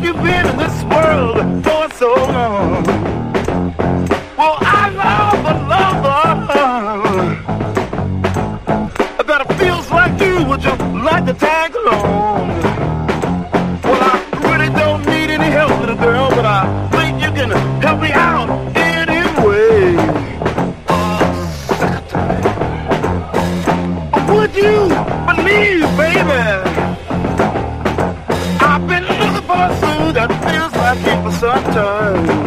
you've been in this world for so long. Well, I love a lover that feels like you. Would you like to tag along? Well, I really don't need any help, little girl, but I think you can help me out anyway. Would you believe, baby, I've been looking for a suit that feels like it for some time.